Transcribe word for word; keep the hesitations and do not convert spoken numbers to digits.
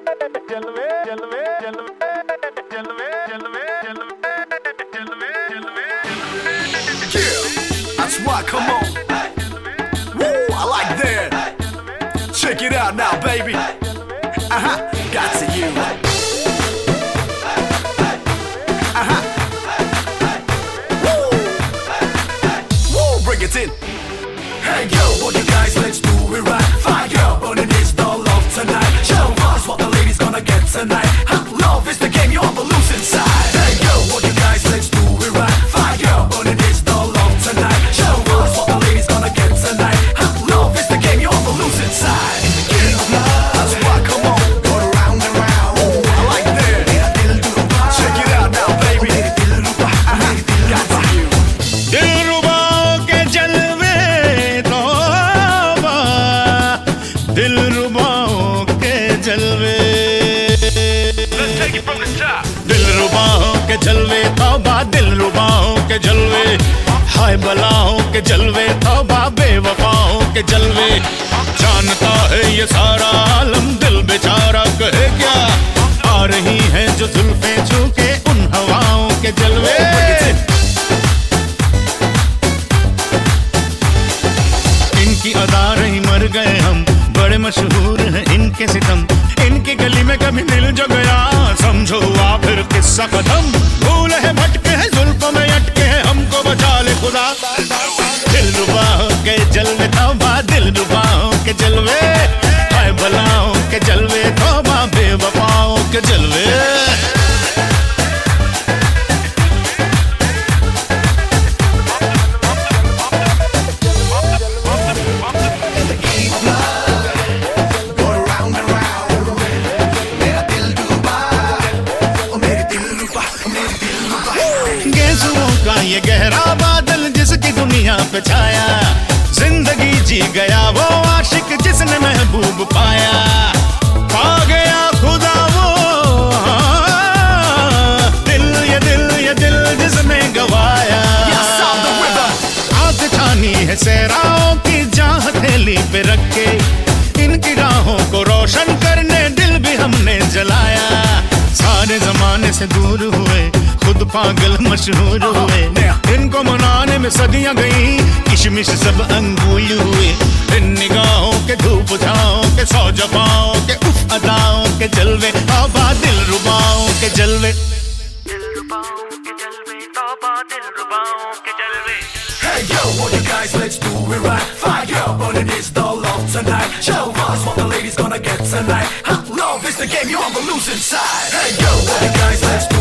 जलवे जलवे जलवे जलवे जलवे जलवे जलवे जलवे Yeah, that's why, come on. Woo, I like that. Check it out now, baby. Uh-huh, got to you. Uh-huh. Woo. Woo, bring it in. Hey yo, all you guys, let's do it right. Fire burning is the love tonight. Show us what the ladies gonna get tonight. Huh? Love is the game, you all the losing side. Hey yo, all you guys, let's do it right. Fire burning is the love tonight. Show us what the ladies gonna get tonight. Huh? Love is the game, you all the losing side. In the game of love, that's why, come on, go round and round. Ooh, I like that. Check it out now, baby. Uh-huh, got to you. दिलरुबा के जलवे तौबा, दिलरुबाओं के जलवे। Let's take it from the top. दिलरुबाओं के जलवे तौबा, दिलरुबाओं के जलवे। हाय बलाओं के जलवे तौबा, बेवफाओं के जलवे। जानता है ये सारा आलम, दिल बेचारा कहे क्या। आ रही है जो जुल्फे झुके उन हवाओं के जलवे। इनकी अदा रही मर गए हम, बड़े मशहूर हैं इनके सितम। इनकी गली में कभी मिल जो गया, समझो आ फिर किस्सा खत्म। भूल है भटके हैं, जुल्फों में अटके हैं, हमको बचा ले खुदा। दिलरुबाओं के जलवे तौबा, दिलरुबाओं के जलवे। हाय बलाओं के जलवे तौबा, बेवफाओं के जलवे। गेजुओं का ये गहरा बादल जिसकी दुनिया पे छाया, जिंदगी जी गया वो आशिक जिसने महबूब पाया। पा गया खुदा वो हाँ, दिल ये दिल ये दिल जिसने गवाया। आग छानी है सहराओं की जहाँ हथेली पे रख के, इनकी राहों को रोशन करने दिल भी हमने जलाया। सारे जमाने से दूर हुए, खुद पागल मशहूर हुए। इनको मनाने में सदियां गई, किशमिश सब अंगूल हुए। इन निगाहों के धूप छाओं के, सौ जफाओं के, उफ अदाओं के जलवे। तौबा दिलरुबाओं के जलवे। दिलरुबाओं के जलवे तौबा, दिलरुबाओं के जलवे। Hey yo, all you guys, let's do it right. Fire burning is the love tonight. Show us what the ladies gonna get tonight. Huh? Love is the game, you're on the losing side. Hey yo, all you guys, let's do